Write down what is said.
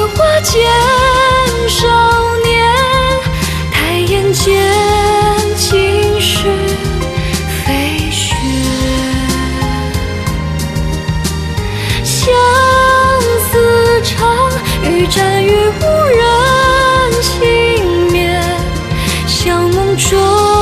花间少年，抬眼间尽是飞雪。相思长，欲战于无人轻眠，像梦中